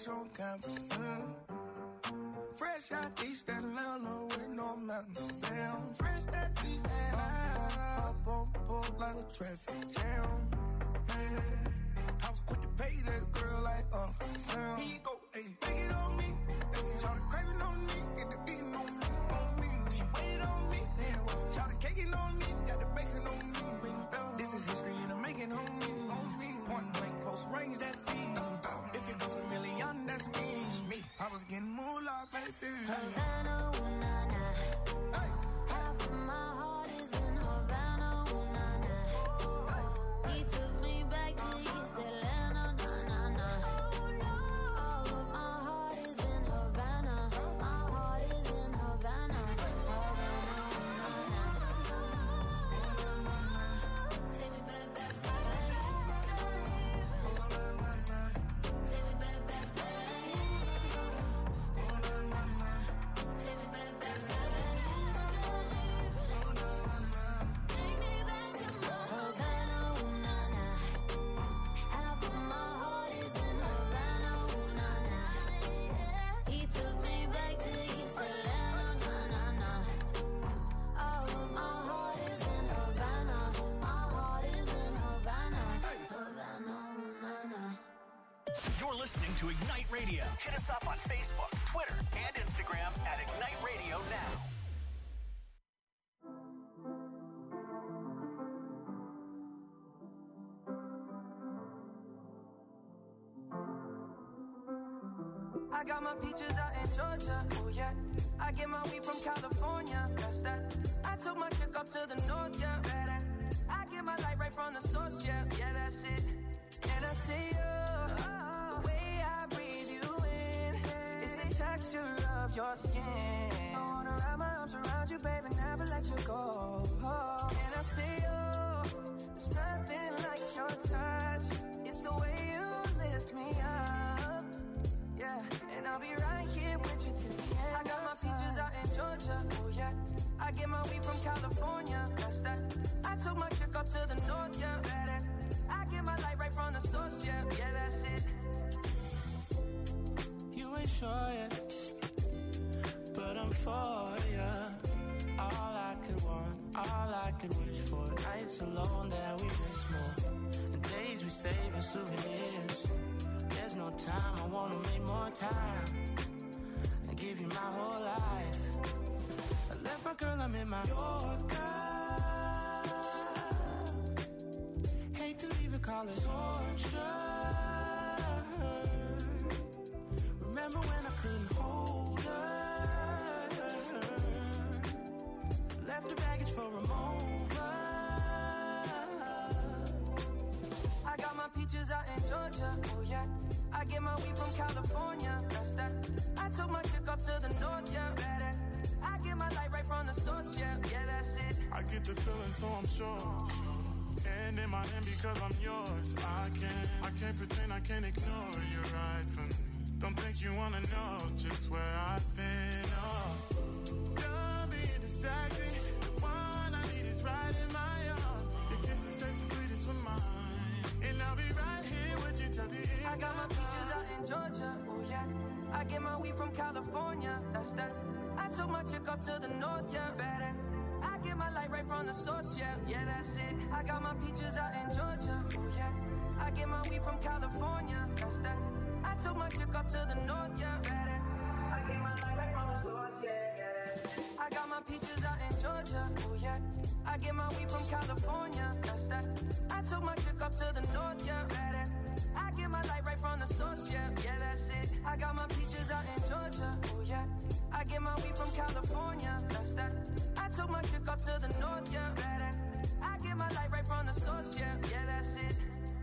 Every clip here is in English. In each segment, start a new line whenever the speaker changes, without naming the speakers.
fresh on campus. Fresh out East Atlanta with no mountains. Damn, fresh out East Atlanta. Up on board like a traffic jam. Man, I was quick to pay that girl like Sam. Here you go, ayy, take it on me. Shout the craving on me, get the beating on me, She waited on me, shout the caking on me, got the bacon on me. This is history and I'm making on me. Point blank, close range, that feed. If it goes a million, that's me. I was getting moolah, baby.
Havana, ooh, nah, nah. Hey. Half of my heart is in Havana, ooh, nah, nah. Hey. He took me back to East Atlanta, nah, nah, nah. All of my heart is in Havana. My heart is in Havana. Havana, ooh, nah, nah. Take me back, back, back. Take me back, back, back.
Listening to Ignite Radio. Hit us up on Facebook, Twitter, and Instagram at Ignite Radio Now.
I got my peaches out in Georgia, oh yeah. I get my weed from California, that's that. I took my chick up to the north, yeah. I get my light right from the source, yeah. Yeah, that's it. And I see you. Texture of your skin. I wanna wrap my arms around you, baby, never let you go. And I see you. There's nothing like your touch. It's the way you lift me up. Yeah, and I'll be right here with you till the end. I got my peaches out in Georgia. Oh yeah. I get my weed from California. That's that. I took my chick up to the north. Yeah. I get my light right from the source. Yeah. Yeah, that's it.
You ain't sure yet, but I'm for ya. All I could want, all I could wish for. Nights alone that we miss more, and days we save as souvenirs. There's no time, I wanna make more time and give you my whole life. I left my girl, I'm in my Yorker. Hate to leave it, call it torture. Remember when I couldn't hold her? Left her baggage for a mover.
I got my peaches out in Georgia, oh yeah. I get my weed from California, that's that. I took my chick up to the north, yeah. I get my light right from the source, yeah. Yeah, that's it.
I get the feeling, so I'm sure. And in my hand because I'm yours. I can't pretend, I can't ignore you right from me. Don't think you wanna know just where I've been, oh. Don't be distracted. The one I need is right in my arms. Your kisses taste the sweetest with mine. And I'll be right here with you till the end.
I got my peaches out in Georgia, oh yeah. I get my weed from California, that's that. I took my chick up to the north, yeah. I get my light right from the source, yeah. Yeah, that's it. I got my peaches out in Georgia, oh yeah. I get my weed from California, that's that. I took my chick up to the north, yeah. I get my light right from the source, yeah. I got my peaches out in Georgia, oh yeah. I get my weed from California, that's that. I took my chick up to the north, yeah. I get my light right from the source, yeah. Yeah, that's it. I got my peaches out in Georgia, oh yeah. I get my weed from California, that's that. I took my chick up to the north, yeah. I get my light right from the source, yeah. Yeah, that's it.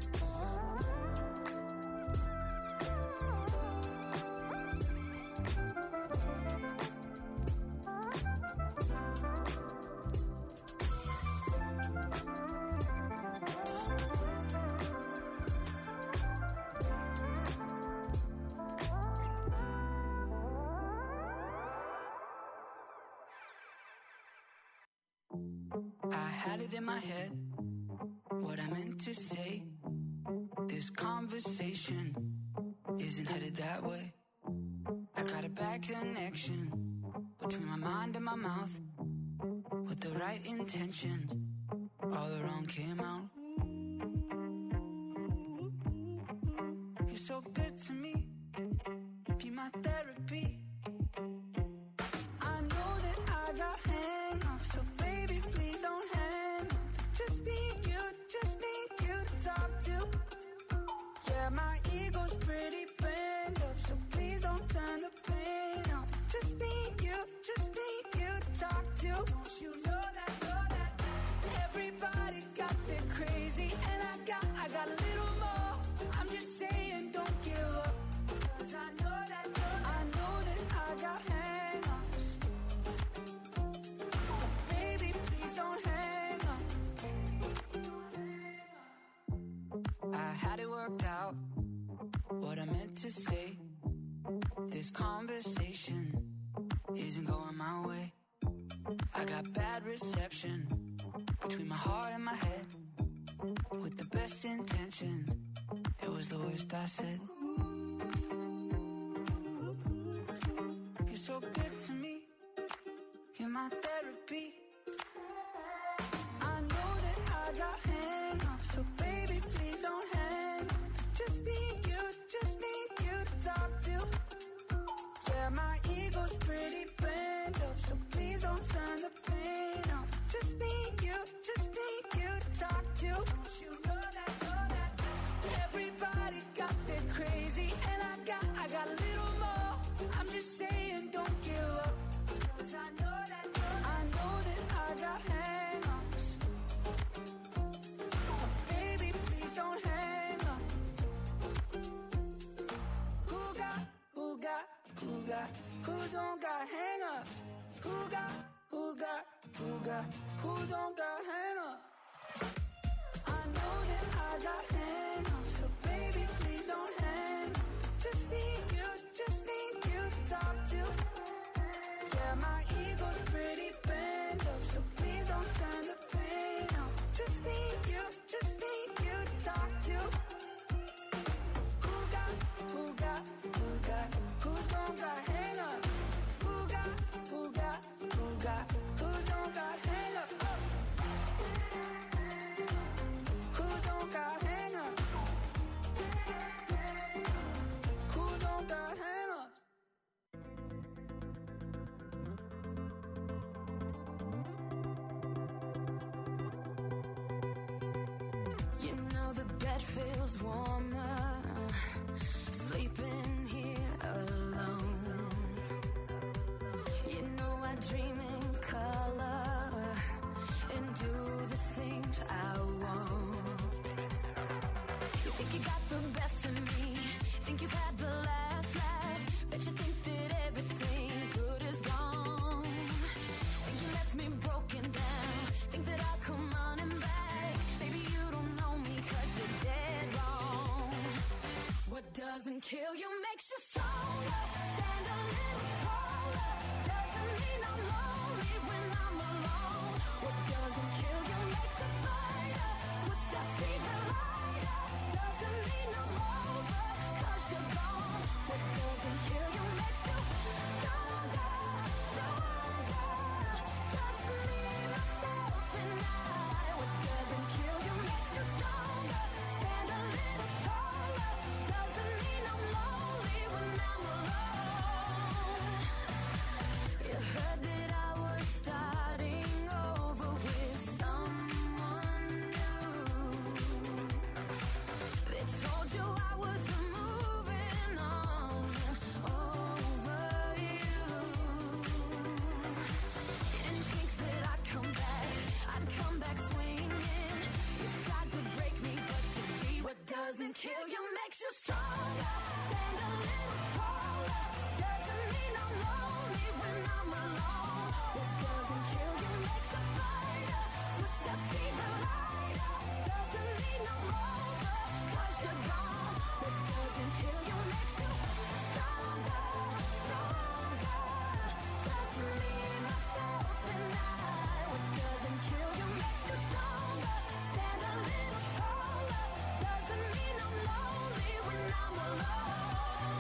Had it in my head, what I meant to say. This conversation is isn't headed that way. I got a bad connection between my mind and my mouth. With the right intentions, all the wrong came out. You're so good to me, be my therapy. I know that I got hang-ups, so baby, please don't hang up. Just need you to talk to. Yeah, my ego's pretty bent up, so please don't turn the pain up. Just need you to talk to. Don't you know that everybody got their crazy, and I got a little more. I'm just saying, don't give up, 'cause I know that I got hang-ups. But baby, please don't hang up. I had it worked out, what I meant to say. This conversation isn't going my way. I got bad reception between my heart and my head. With the best intentions, it was the worst I said. You're so good to me, you're my therapy. I know that I got hang-ups, so baby, please don't hang. Just need you to talk to. Yeah, my ego's pretty bent up, so please don't turn the pain up. Just need you to talk to. Don't you know that everybody got their crazy, and I got a little more. I'm just saying, don't give up, 'cause I know that I got hang-ups. But baby, please don't hang up. Who don't got hang-ups? Who don't got hang-ups? I know that I got hang-ups, so baby, please don't hang up. Just need you to talk to. Yeah, my ego's pretty bent up, so please don't turn the pain up. Just need you to talk to. Who don't got hang-ups? Who don't got hang-ups? Who don't got hang-ups? Who don't got hang-ups? You know the bed feels warmer sleeping here alone. You know I dream in color and do the things I want. You think you got the best of me, think you've had the last laugh, bet you think that everything good is gone. Think you left me broken down, think that I'll come running back. Maybe you don't know me 'cause you're dead wrong. What doesn't kill you makes you stronger. Stand a little taller. Doesn't mean I'm lonely when I'm alone. What doesn't kill you makes a fighter. Puts that fever lighter. Doesn't mean I'm over 'cause you're gone. What doesn't kill you makes you stronger, stronger. Just me, myself, and I. What doesn't kill you makes you stronger. Stand a little taller. Doesn't mean I'm lonely when I'm alone. You heard that I was starting over with someone new. They told you I was moving on over you. You didn't think that I'd come back swinging. You tried to break me, but you see what doesn't kill you makes you stronger. Stand a little taller. Doesn't mean I'm lonely when I'm alone. What doesn't kill you makes a fighter. Puts that fever lighter. Doesn't mean I'm over 'cause you're gone. What doesn't kill you makes you stronger, stronger. Just me, myself, and I. What doesn't kill you makes you stronger. Stand a little taller. Doesn't mean I'm lonely when I'm alone.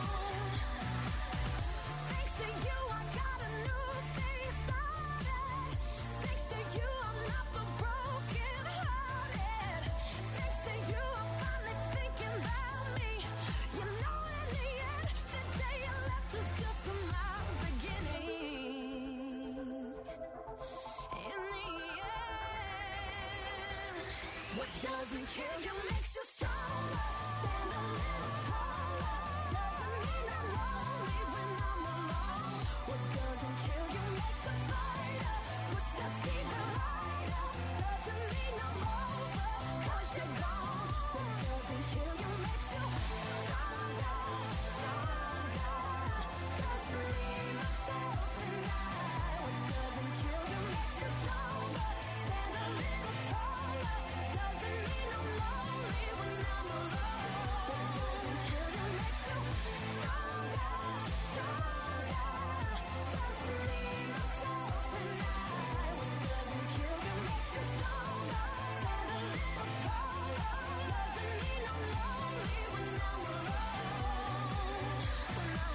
doesn't kill you makes you stronger. Stand a little taller. Doesn't mean I'm lonely when I'm alone. What doesn't kill you makes a fighter. Footsteps even lighter. Doesn't mean I'm over, 'cause you're gone. What doesn't kill you makes you stronger, stronger. Just me, myself, and I. What doesn't kill you makes you stronger. Stand a little taller. Doesn't mean I'm lonely when I'm alone. What doesn't kill you makes you stronger, stronger. Just me, myself, and I. What doesn't kill you makes you stronger. Stand a little taller. Doesn't mean I'm lonely when I'm alone. When I'm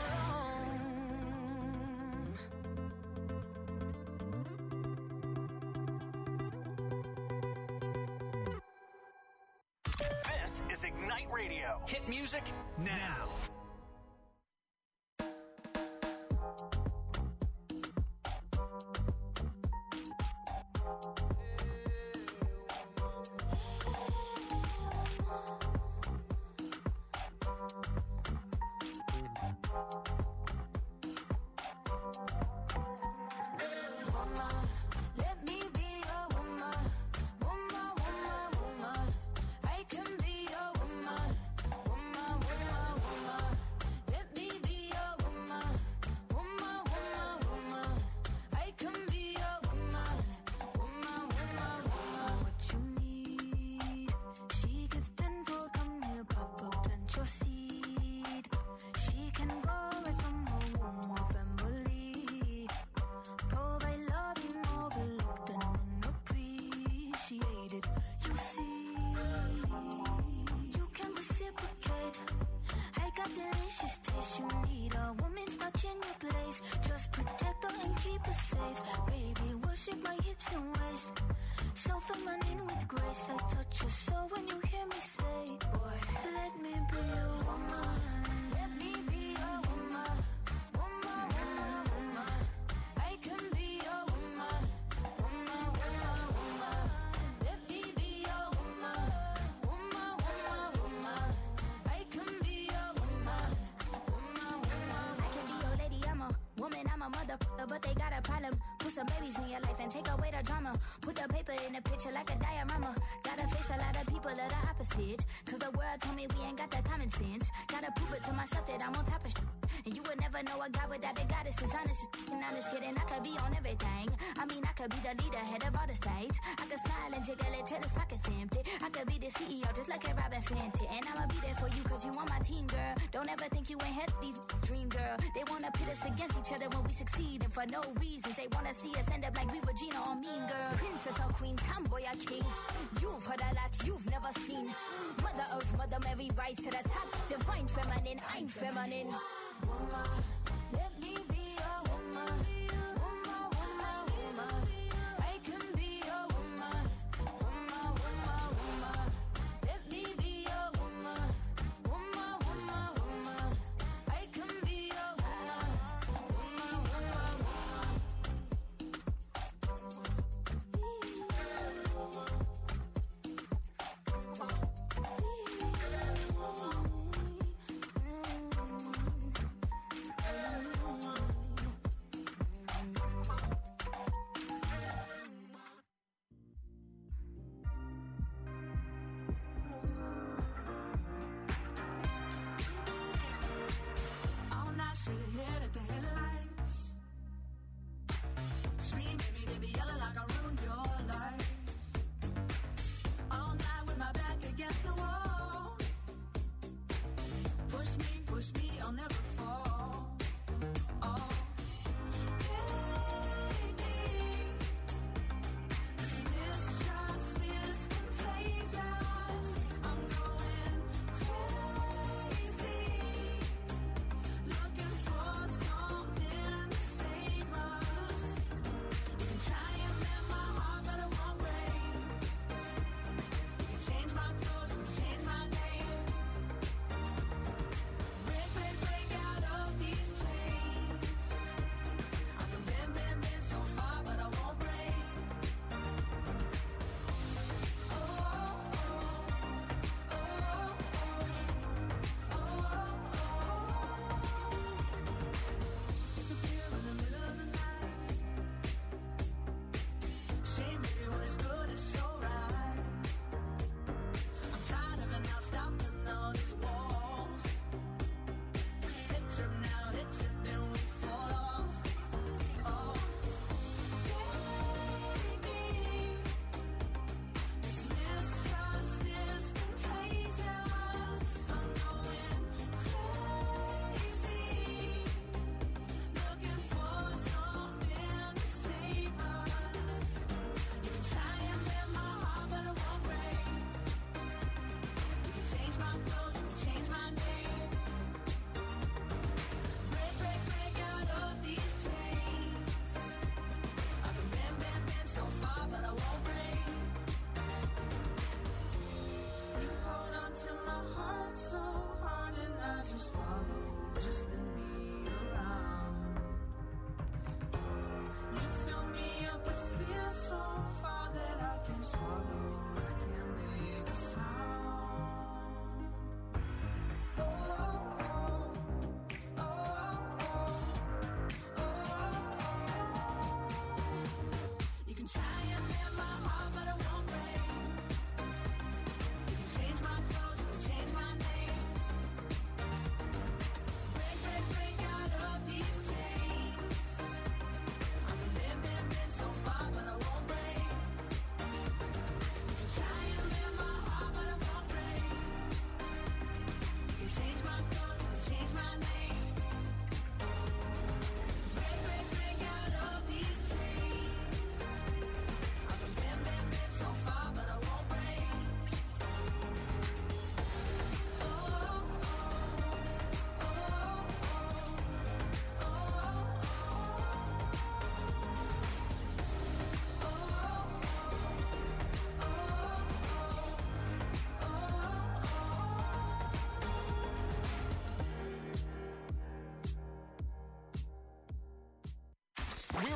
This is Ignite Radio. Hit music now.
woman, let me be your woman. Woman, woman, woman. I can be your woman. Woman, woman, woman. Let me be your woman. Woman, woman, woman. I can be your woman. Woman, woman, woman. What you need, she give tenfold. Come here, Papa, plant your seed. She can go right from her womb or family. Provide love you overlooked and unappreciated. You see, you can reciprocate. I got delicious taste. You need a woman's touch in your place. Just protect her and keep her safe. Baby, worship my hips and waist. So feminine with grace. I touch your soul when you hear me say, boy, let me be your woman. Let me be your woman. Woman, woman, woman. I can be your woman. Woman, woman, woman. Let me be your woman. Woman, woman, woman. I can be your woman. Woman, woman. I can be your lady. I'm a woman. I'm a motherfucker, but they got a problem. Put some babies in your life and take away the drama. Put the paper in the picture like a diorama. Gotta face a lot of people of the opposite. 'Cause the world told me we ain't got the common sense. Gotta prove it to myself that I'm on top of shit. And you would never know a guy without the goddess is honest. And honest kidding, I could be on everything. I mean, I could be the leader, head of all the states. I could smile and jiggle it till his pockets empty. I could be the CEO just like a Robin Fenty. And I'ma be there for you 'cause you on my team, girl. Don't ever think you ain't had these dream, girl. They wanna pit us against each other when we succeed. And for no reasons, they wanna see us end up like we were Gina or Mean Girl. Princess or queen, tomboy or king. You've heard a lot you've never seen. Mother Earth, Mother Mary, rise to the top. Divine feminine, I'm feminine. Woman, let me be your woman. Woman, woman, woman. I can be your woman. Woman, woman, woman. Let me be your woman. Woman, woman, woman. I can be your woman. Woman, woman, woman.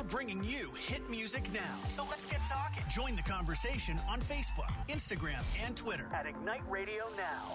bringing you hit music now. So let's get talking. Join the conversation on Facebook, Instagram, and Twitter at Ignite Radio Now.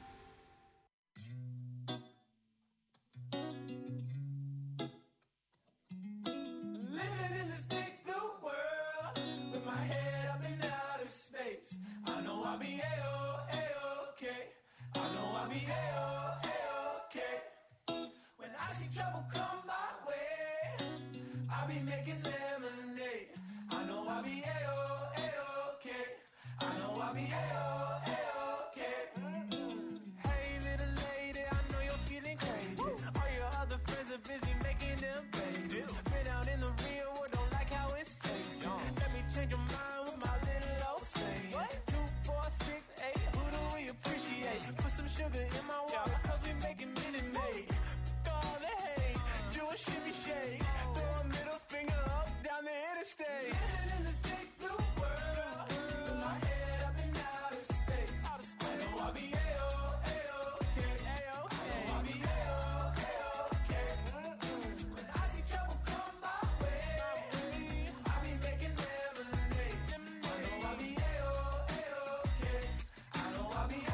Living in this big blue world with my head up in outer space. I know I'll be A-okay. I know I'll be A-okay. When I see trouble come my way, I'll be making lemonade. I know I'll be A-okay. I know I'll be A-okay. Hey little lady, I know you're feeling crazy. All your other friends are busy making them babies. Been out in the real world, don't like how it's tasting. Let me change your mind with my little old saying. 2, 4, 6, 8, who do we appreciate? Put some sugar in my water, cause we making Minute Maid. All the hate, do a shimmy shake. Throw a middle finger up down the interstate. Living in this big blue world with my head up in outer space. I know I'll be A-okay. I know I'll be A-okay. When I see trouble come my way, I'll be making lemonade. I know I'll be A-okay. I know I'll be A-okay.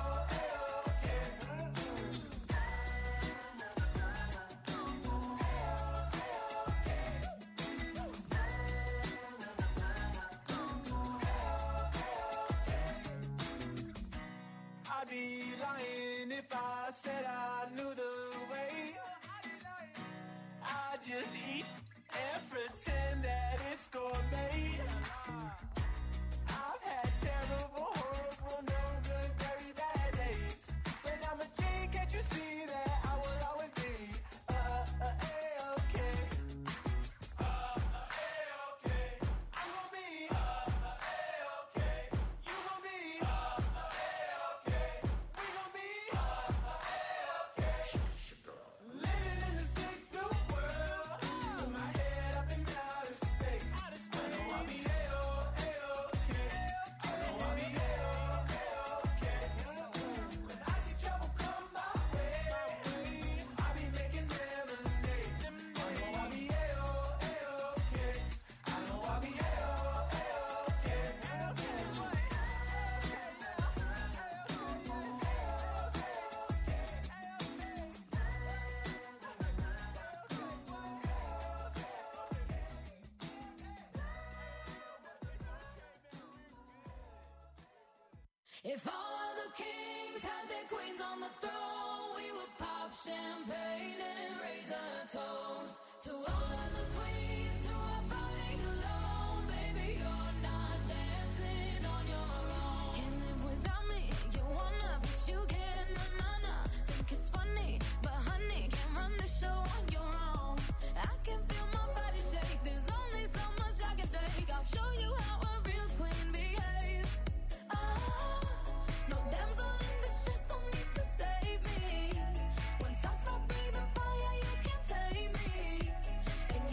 I'd be lying if I said I knew the way. I just eat and pretend that it's gourmet. I've had terrible, horrible, no good, very bad days. When I'm a G, can't you see that I will always be A-okay. A-okay. I'm gonna be A-okay. You gonna be A-okay. We gonna be A-okay. Living in this big blue world with my head up in outer space. I know I'll be A-okay. I know I'll be A-okay. When I see trouble come my way, I'll be making lemonade. I know I'll be A-okay. I know I'll be A-okay.
If all of the kings had their queens on the throne, we would pop champagne and raise a toast to all of the queens who are fighting alone. Baby, you're not dancing on your own. Can't live without me, you wanna, but you can't. Na-na-na. Think it's funny, but honey, can't run the show on your own. I can feel my body shake, there's only so much I can take. I'll show you how a real queen behaves. No damsel in distress, don't need to save me. Once I stop breathing fire, you can't take me. And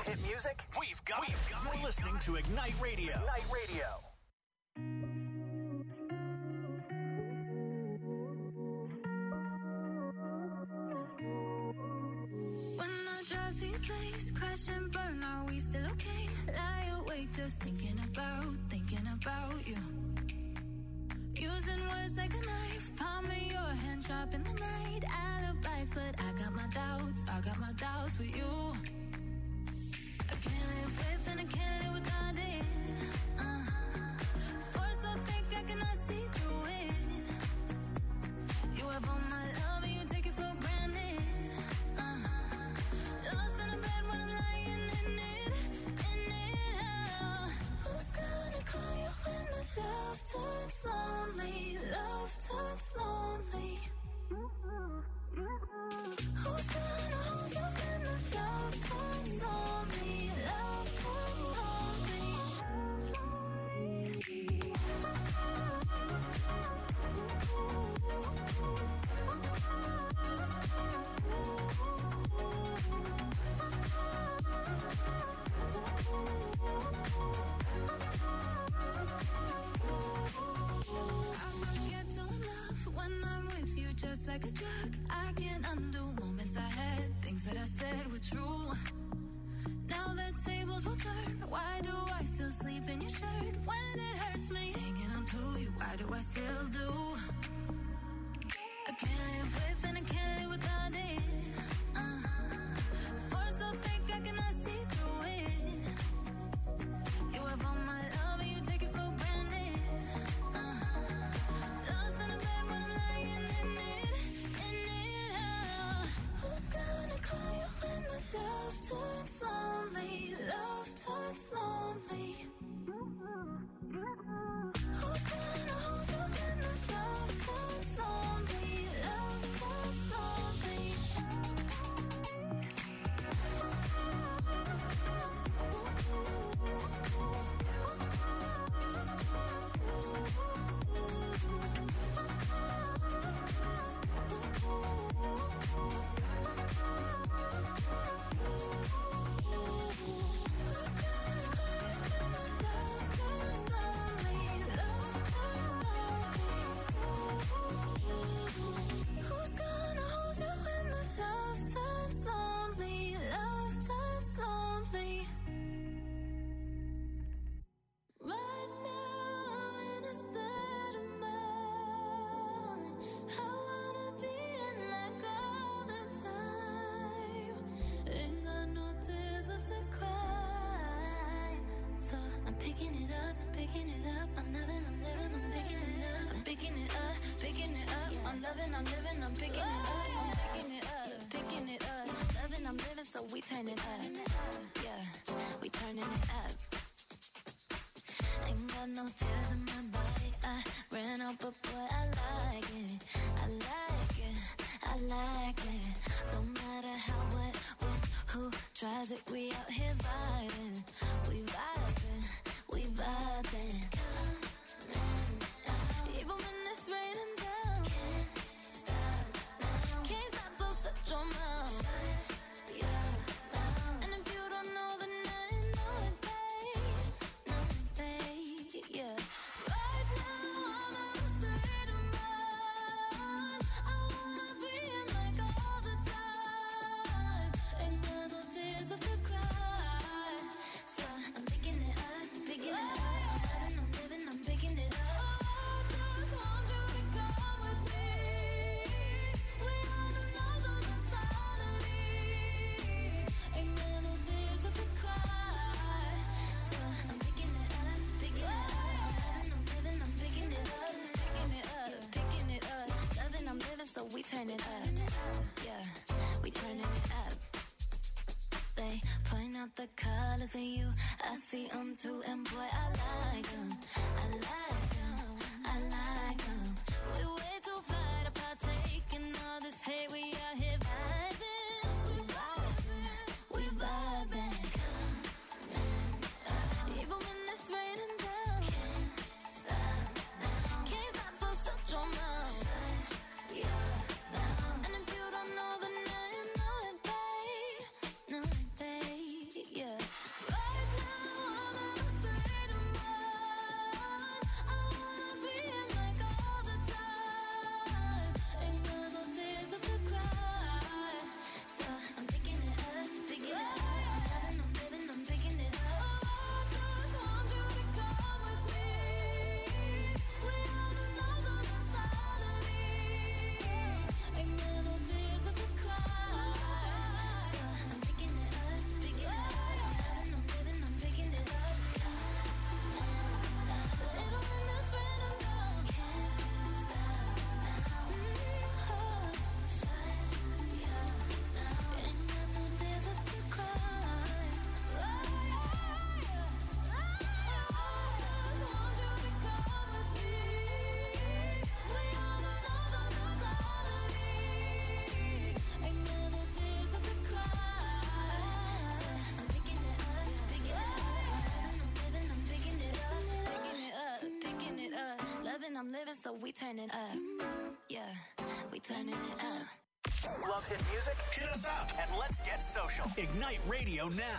Hit music? We've got it. You're listening to Ignite Radio. Ignite Radio.
When I drive to your place, crash and burn, are we still okay? Lie awake, just thinking about you. Using words like a knife, palm in your hand, sharp in the night. Alibis, but I got my doubts with you. I can't live with and I can't live without it. Force so thick I cannot see through it. You have all my love and you take it for granted. Lost in a bed when I'm lying in it. Who's gonna call you when the love turns lonely? Love turns lonely. Who's gonna hold you when the love turns lonely? Love turns lonely. I forget to love when I'm with you, just like a drug. I can't undo moments I had, things that I said were true. Now the tables will turn. Why do I still sleep in your shirt when it hurts me? Hanging on to you, why do I still do? I can't live with and I can't live without it. Force so thick I cannot see through it. You have all my love and you take it for granted. Lost in a bed when I'm lying in it. Who's gonna call you when the love turns lonely? Love turns lonely. Who's gonna hold you when the love turns lonely? Love turns lonely. Who's gonna hold you when the love turns lonely? Love turns lonely. Right now I'm in a state of mind. I wanna be in like all the time. Ain't got no tears left to cry. So I'm picking it up. I'm living, I'm picking it up. I'm picking it up. I'm loving, I'm living, I'm picking it up. I'm picking it up. Loving, I'm living, so we turn it up. Yeah, we turning it up. Ain't got no tears in my body. I ran out, but boy, I like it. I like it. Don't matter how, what, when, who tries it. We out here vibing. We vibing. Even when it's raining down. Can't stop, so shut your mouth. And if you don't know, then I know it, babe. Yeah. Right now I'm in a state of mind. I wanna be in like all the time. Ain't got no tears left to cry. So I'm picking it up. I'm living, I'm picking it up. I just want you to come with me. We on another mentality. Ain't got no tears left to cry. So I'm picking it up. I'm living, I'm picking it up. Loving, I'm living, so we turn it up. Yeah, we turning it up. They point out the colors in you. I see them too, and boy, I like them. We way too fly to partake in all this hate. We out here vibing. We vibing. Even when it's raining down. Can't stop, so shut your mouth. And if you don't know, then I know it, babe. Yeah. so we turning up. Yeah, we turning it up.
Love hit music? Hit us up and let's get social. Ignite Radio now.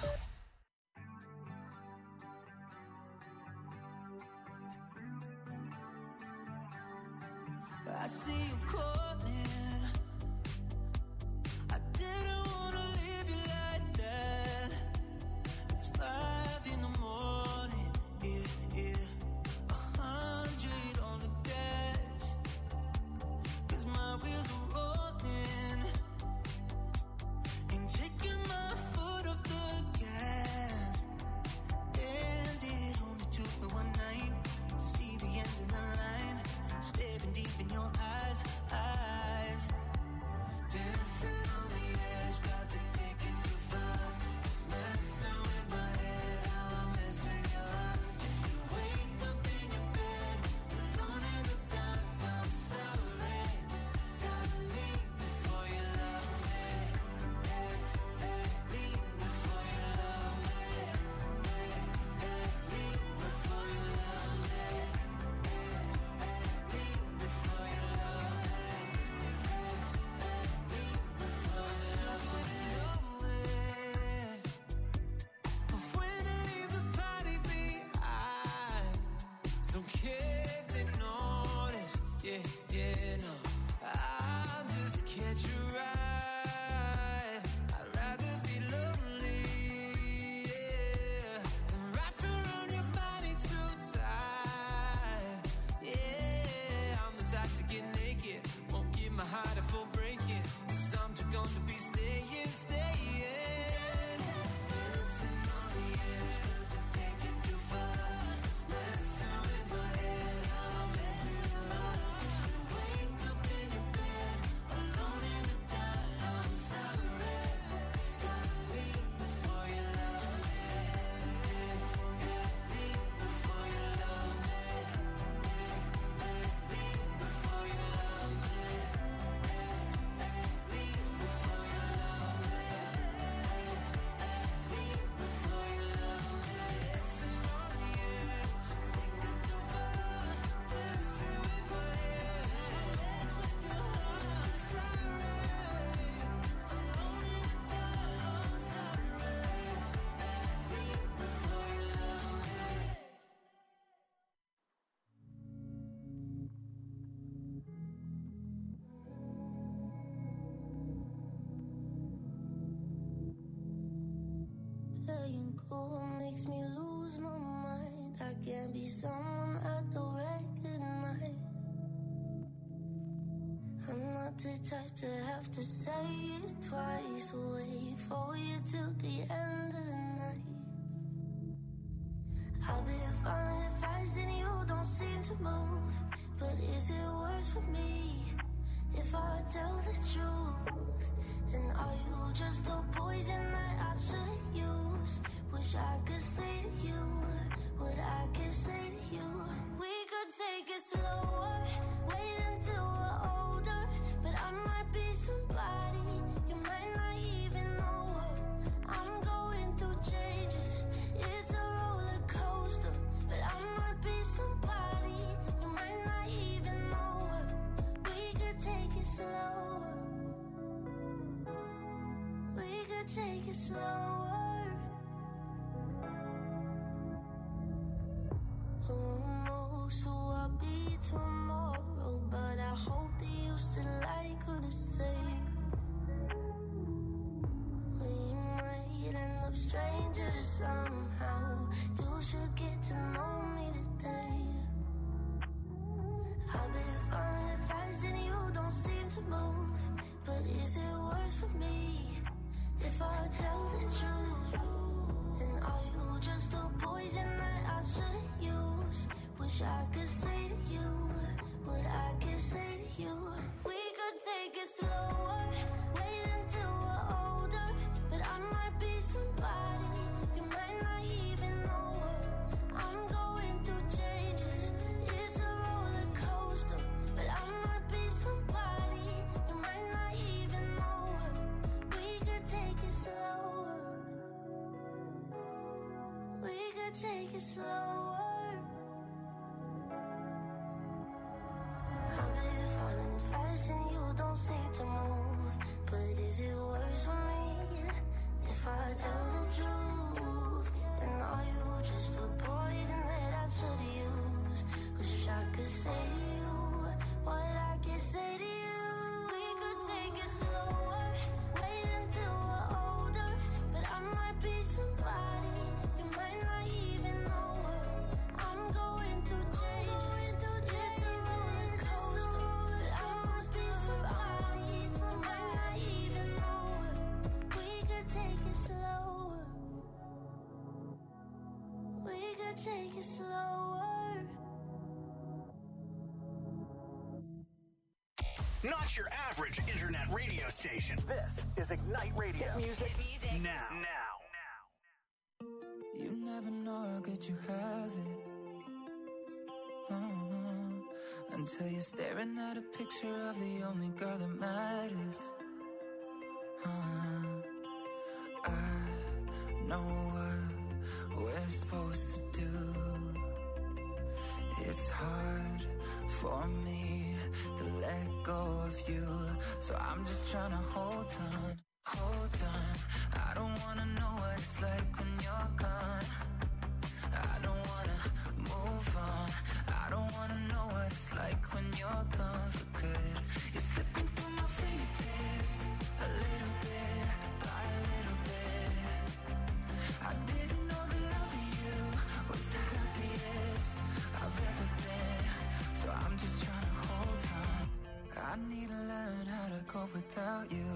I see you calling. I didn't wanna leave you like that. It's 5 in the morning, yeah. 100 on the dash. 'Cause my wheels are rolling. Ain't taking my foot off the gas. And it only took me one night to see the end of the line. Staring deep in your eyes. Dancing on the edge, got to take it too far. Messing with my head, how I mess with your heart. If you wake up in your bed, alone in the dark, I'm sorry. Gotta leave before you love me. Leave before you love me. Leave before you love me. Don't care if they notice, yeah, no. I'll just catch you right. I'd rather be lonely, yeah, than wrapped around your body too tight. Yeah, I'm the type to get naked, won't give my heart a full breaking. 'Cause I'm too gone to be staying. Dancing on the edge, but to take it too far. Messing with my head, I'm messing with your heart. If you wake up in your bed, alone in the dark, I'm sorry. Gotta leave before you love me. Leave before you love me. Leave before you love me. Leave before you love me. Leave before you love me. Dancing on the edge, take it too far. Messing with my head, mess with your heart. Sorry, alone in the dark. I'm sorry. Leave before you love me.
Letting go makes me lose my mind. I can't be someone I don't recognize. I'm not the type to have to say it twice. Wait for you till the end of the night. I'll be following advice and you don't seem to move. But is it worse for me if I tell the truth? And are you just a poison that I shouldn't use? Wish I could say to you what I could say to you. We could take it slower, wait until we're older. But I might be somebody you might not even know her. I'm going through changes, it's a roller coaster. But I might be somebody you might not even know her. We could take it slower. We could take it slower. Who knows who I'll be tomorrow? But I hope that you still like her the same. We might end up strangers somehow. You should get to know me today. I've been following advice and you don't seem to move. But is it worse for me if I tell the truth? And are you just a poison that I shouldn't use? Wish I could say to you what I could say to you. We could take it slower, wait until we're older. But I might be somebody you might not even know her. I'm going through changes, it's a roller coaster. But I might be somebody you might not even know her. We could take it slower. We could take it slower.
if I tell the truth? And are you just a poison that I should use? Wish I could say to you what I can say to you. We could take it slower, wait until we're older. But I might be somebody you might not even know her. I'm going through change, it's a roller coaster. But I must be somebody you might not even know her. We could take it slower, we could take it slower.
Not your average internet radio station. This is Ignite Radio. Hit music now.
You never know how good you have it. Until you're staring at a picture of the only girl that matters. I know what we're supposed to do. It's hard for me to let go of you, so I'm just trying to hold on. I don't wanna know what it's like when you're gone. I don't wanna move on. I don't wanna know what it's like when you're gone for good. You're slipping through my fingertips, a little bit by a little bit. I didn't know the love of you was the happiest I've ever been, so I'm just trying to hold on. I need to learn how to cope without you.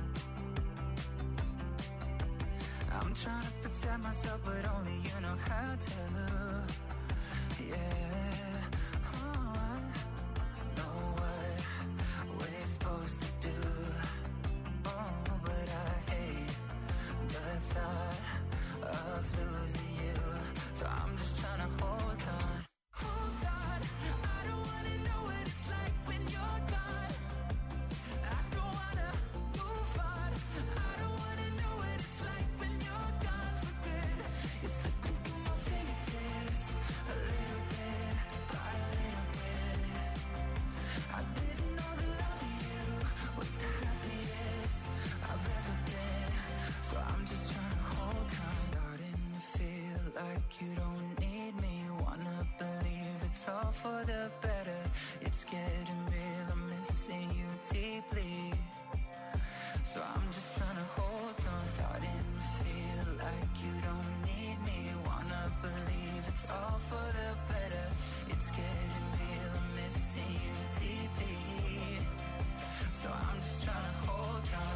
I'm trying to protect myself, but only you know how to. Yeah, I know what we're supposed to do. But I hate the thought of losing you, so I'm just trying to hold on. I don't wanna know what it's like when you're gone. I don't wanna move on. I don't wanna know what it's like when you're gone for good. You're slipping through my fingertips, a little bit by a little bit. I didn't know the love of you was the happiest I've ever been, so I'm just trying to hold on. Starting to feel like you don't need me. Wanna believe it's all for the better. It's getting real, I'm missing you deeply, so I'm just trying to hold on. Starting to feel like you don't need me. Wanna believe it's all for the better. It's getting real, I'm missing you deeply, so I'm just trying to hold on.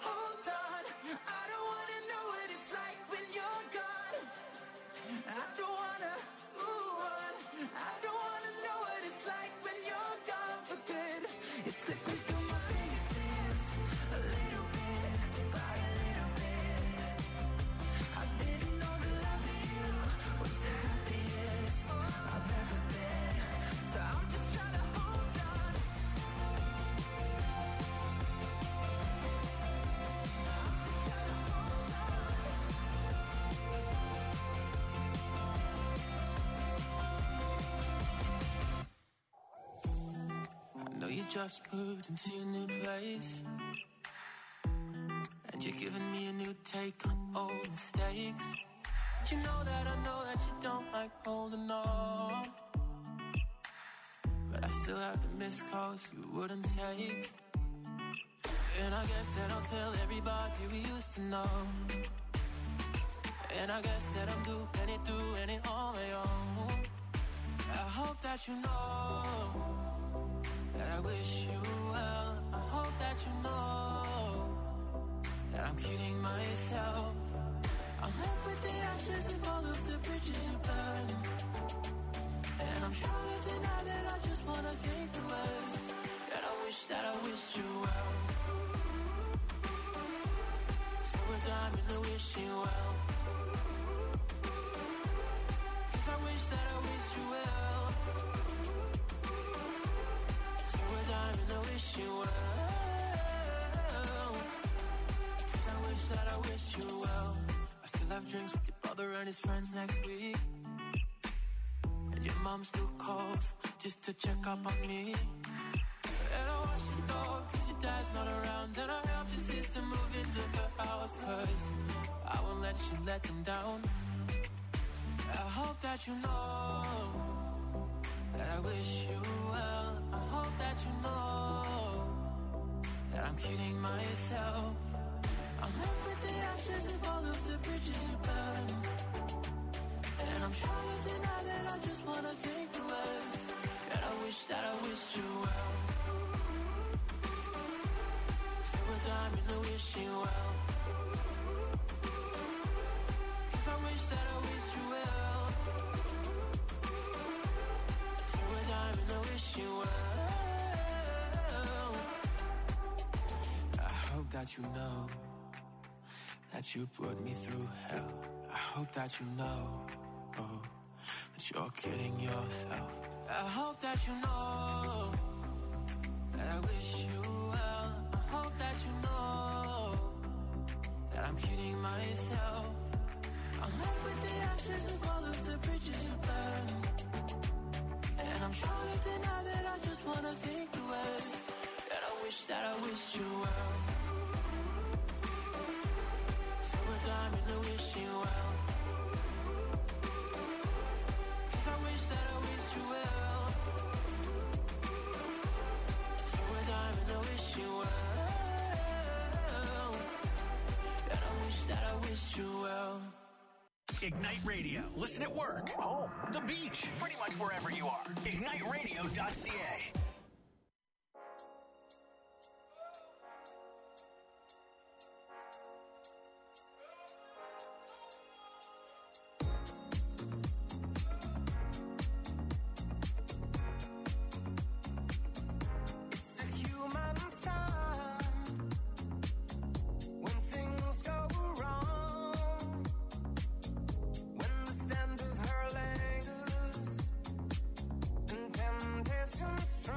I don't wanna know what it's like when you're gone. I don't wanna move on. I don't wanna know what it's like when you're gone for good. It's slipping through my fingertips, a little bit by a little bit. I didn't know the love of you was the happiest I've ever been, so I'm just trying to hold on. I know you just moved into your new place, and you're giving me a new take on old mistakes. You know that you don't like holding on, but I still have the missed calls you wouldn't take. And I guess that I'll tell everybody we used to know. And I guess that I'm doing it on my own. I hope that you know that I wish you well. I hope that you know that I'm kidding myself. I'm left with the ashes of all of the bridges you burned, and I'm sure to deny that I just wanna think the worst. And I wish you well. Throw a dime in the wishing well, 'cause I wish you well. Throw a dime in the wishing well, 'cause I wish you well. I still have drinks with your brother and his friends next week, and your mom still calls just to check up on me. And I wash your dog 'cause your dad's not around, and I helped your sister move into her house 'cause let them down. I hope that you know that I wish you well. I hope that you know that I'm kidding myself. I'm left with the ashes of all of the bridges you burned, and I'm trying to deny that I just wanna think the worst. And I wish that I wished you well. Through a time in the wishing well, 'cause I wish that I wished you well. Through a time in the wishing well. I hope that you know that you put me through hell. I hope that you know, oh, that you're kidding yourself. I hope that you know that I wish you well. I hope that you know that I'm kidding myself. I'm left with the ashes of all of the bridges you burned, and I'm trying to deny that I just wanna think the worst. And I wish that I wished you well. Through a time in the wishing well, 'cause I wish that I wished you well. Through a time in the wishing well, and I wish that I wished you well.
Ignite Radio. Listen at work, home, the beach, pretty much wherever you are. IgniteRadio.ca.
Strong.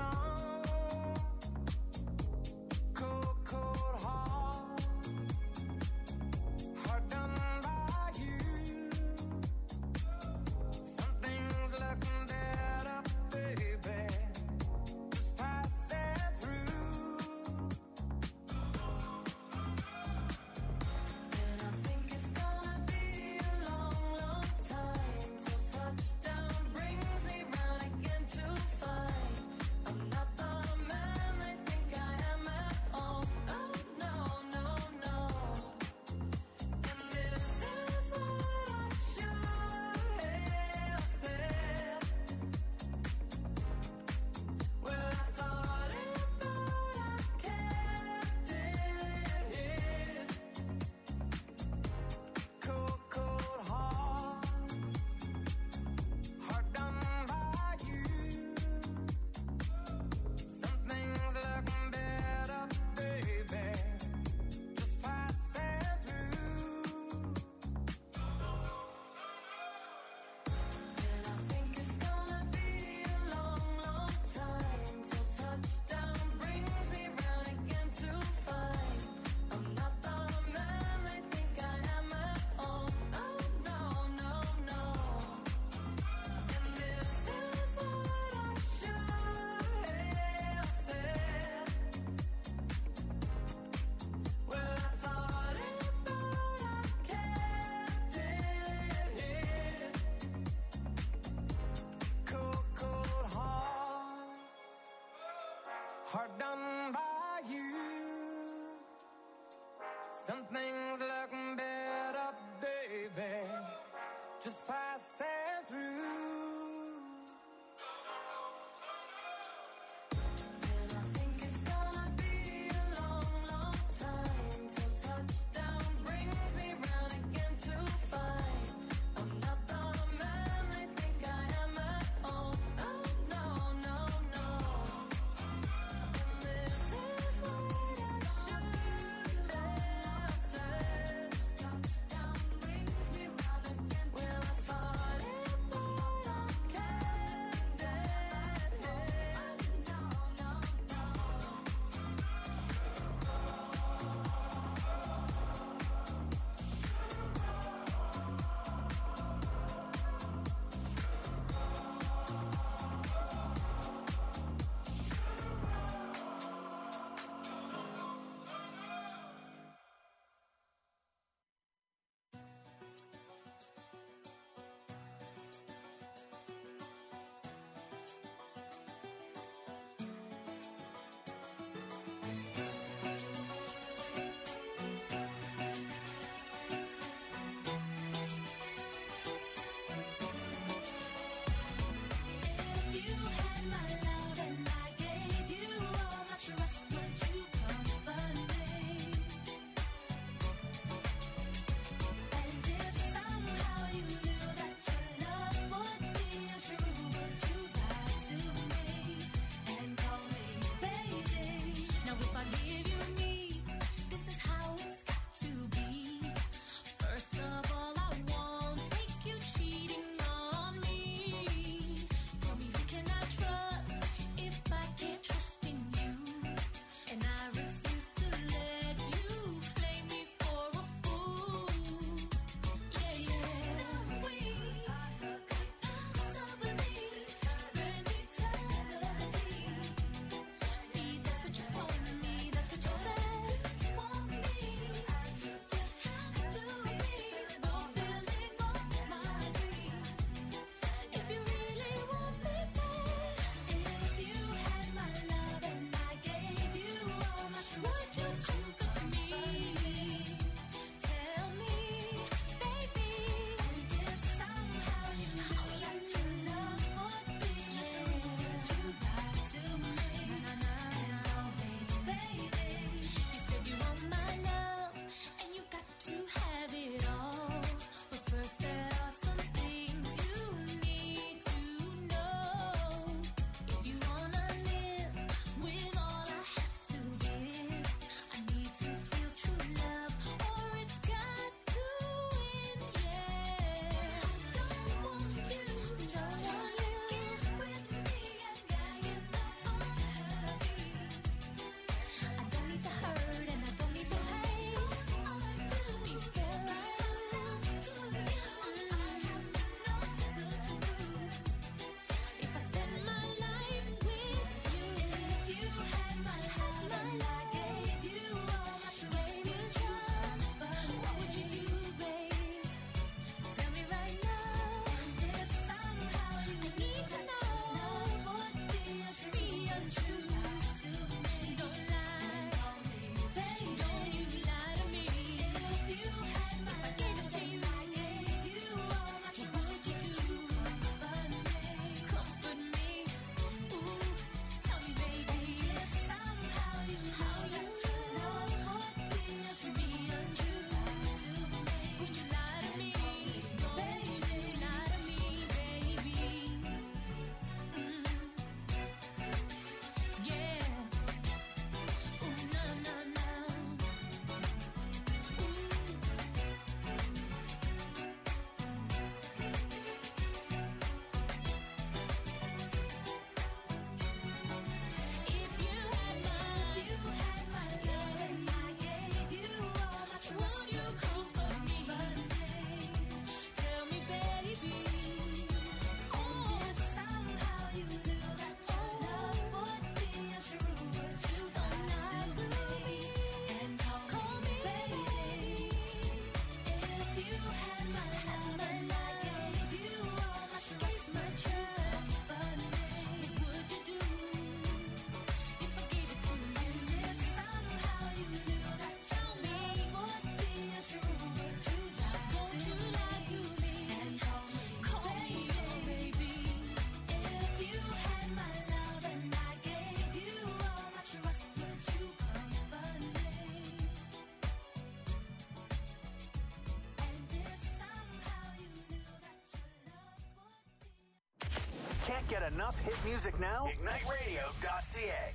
Can't get enough hit music now? IgniteRadio.ca.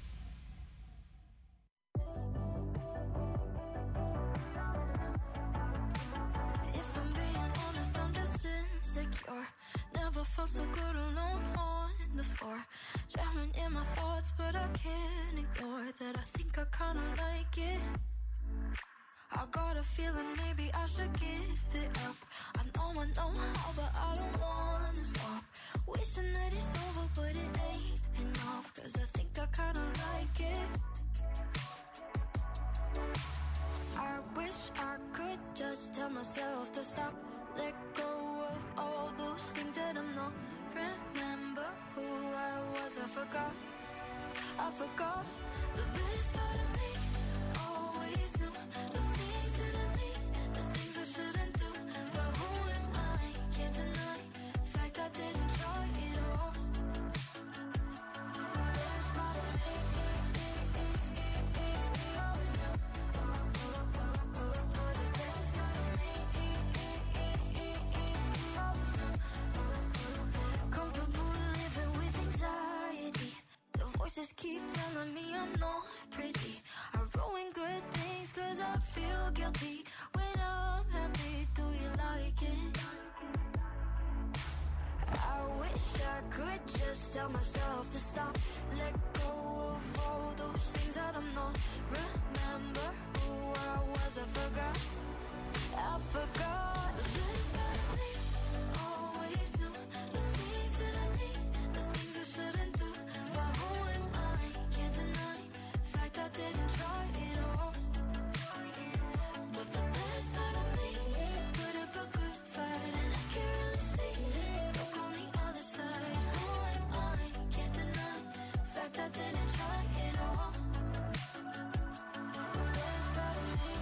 If I'm being honest, I'm just insecure. Never felt so good alone on the floor. Drowning in my thoughts, but I can't ignore that. I think I kinda like it. I got a feeling maybe I should give it up. I know how, but I don't wanna stop. Wishing that it's over, but it ain't enough. Cause I think I kinda like it. I wish I could just tell myself to stop. Let go of all those things that I'm not. Remember who I was, I forgot. The best part of me always knew the things that I need, the things I shouldn't do. But who am I? Can't deny the fact I didn't try it all. The best part of me comfortable living with anxiety. The voices keep telling me I'm not pretty. I ruin good things cause I feel guilty. When I'm happy, do you like it? I wish I could just tell myself to stop. Let go of all those things that I'm not. Remember who I was, I forgot. The best part of me always knew the things that I need, the things I shouldn't do. But who am I? Can't deny the fact I didn't try it all. But the best part of me put up a good fight, and I can't really see stuck on the other side. Who am I? Can't deny the fact I didn't try it all. The best part of me.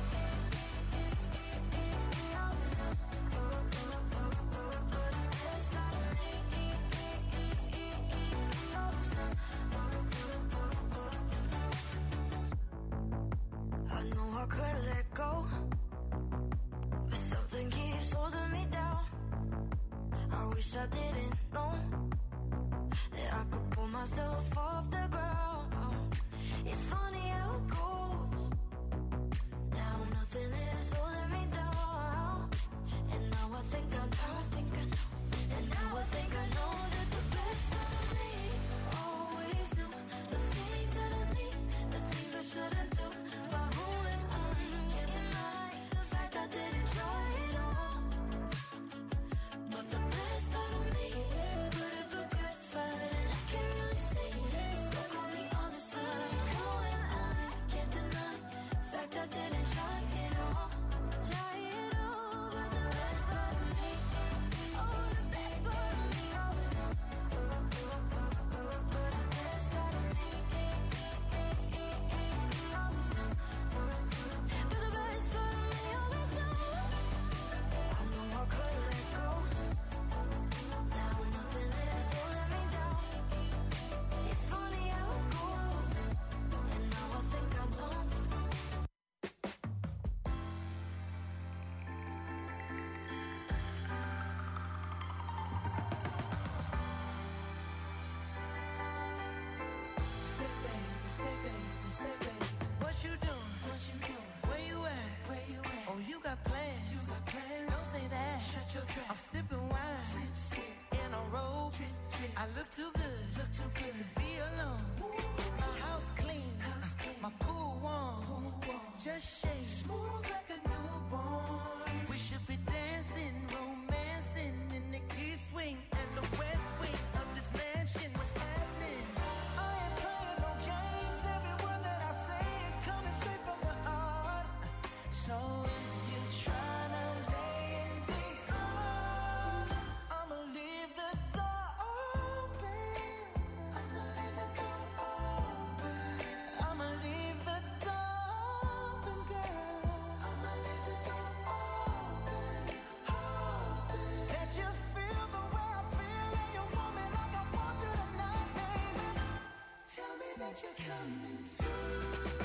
I know I could let go, but something keeps holding me down. I wish I didn't know that I could pull myself off the ground. It's funny how it goes. Now nothing is holding me down. And now I think I know. And now I think I know that the best part of me always knew the things that I need, the things I shouldn't do. But who am I? Can't deny the fact I didn't try it all. But the best part of me put up a good fight, and I can't really see stuck on the other side. Who am I? Can't deny the fact I didn't try it all. But the best part of me, oh, the best part of me, the best part of me, but the best part of me always knows. I know I could let go. Now nothing is holding me down. It's funny how it goes. And now I think I don't.
What you doing? Where you at? Oh, you got plans. Don't say that. I'm sipping wine in a robe. I look too good to be alone. My house clean, my pool warm. Just shake smooth like a newborn. We should be dancing, romancing in the east wing and the west wing of this mansion. What's happening? I ain't playing no games. Every word that I say is coming straight from the heart. So if you're trying to lay in these arms, I'ma leave the door open. I'ma leave the door open. I'ma leave the door open, girl. I'ma leave the door open. That you feel the way I feel, and you want me like I want you tonight, baby. Tell me that you're coming through.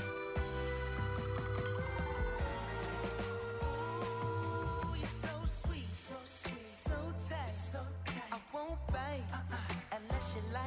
You're so sweet, so tight, I won't bite unless you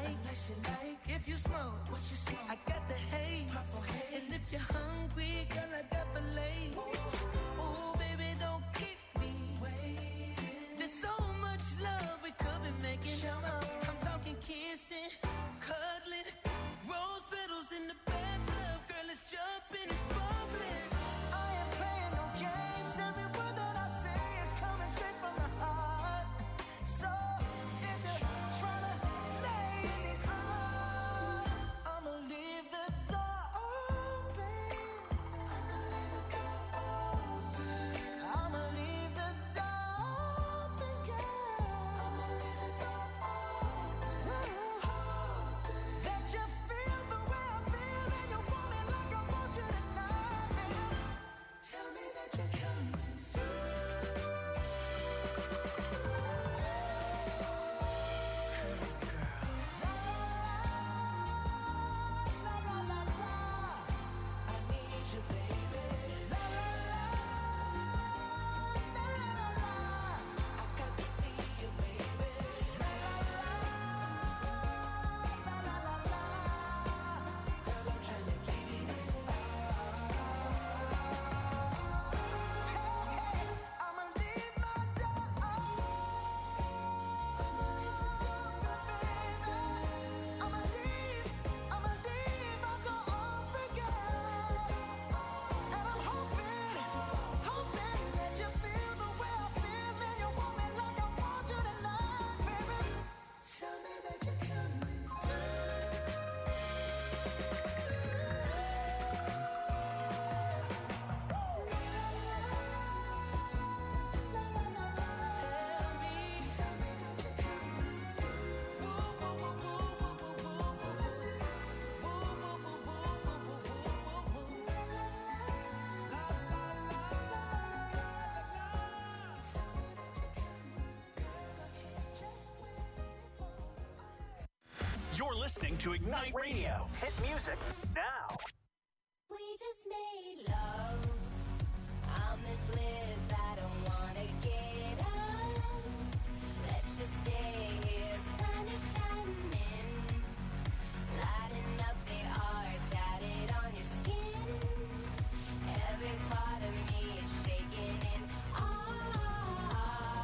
listening to Ignite Radio. Hit music now.
We just made love. I'm in bliss. I don't wanna get up. Let's just stay here. Sun is shining, lighting up the art tatted on your skin. Every part of me is shaking in awe,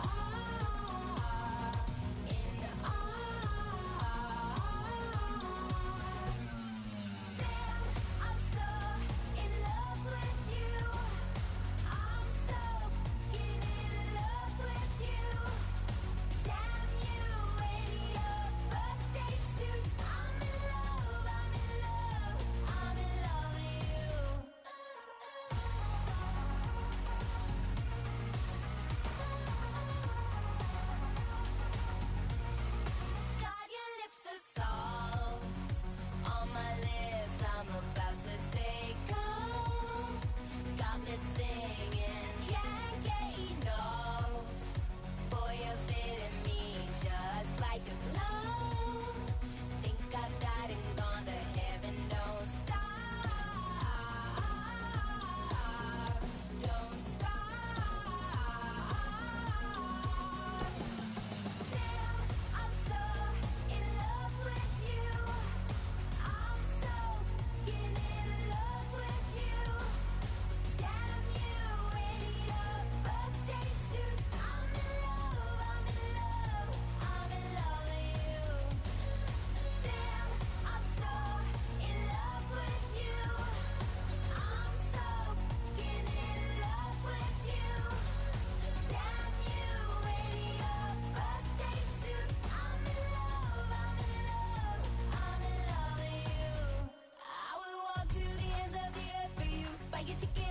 in awe. Damn, I'm so in love with you. I'm so in love with you. Damn you, in your birthday suit. I'm in love, I'm in love, I'm in love with you. God, your lips are soft on my lips. I'm about to take off. Got me singing, can't get enough. Boy, you're fitting me just like a glove. Think I've died and gone to heaven. Don't stop, don't stop. Damn, I'm so in love with you. I'm so in love with you. Damn you, in your birthday suit. I'm in love, I'm in love, I'm in love with you. Damn, I'm so in love with you. I'm so in love with you. Damn you, in your birthday suit. I'm in love, I'm in love, I'm in love with you. I will walk to the ends of the earth for you. Buy your ticket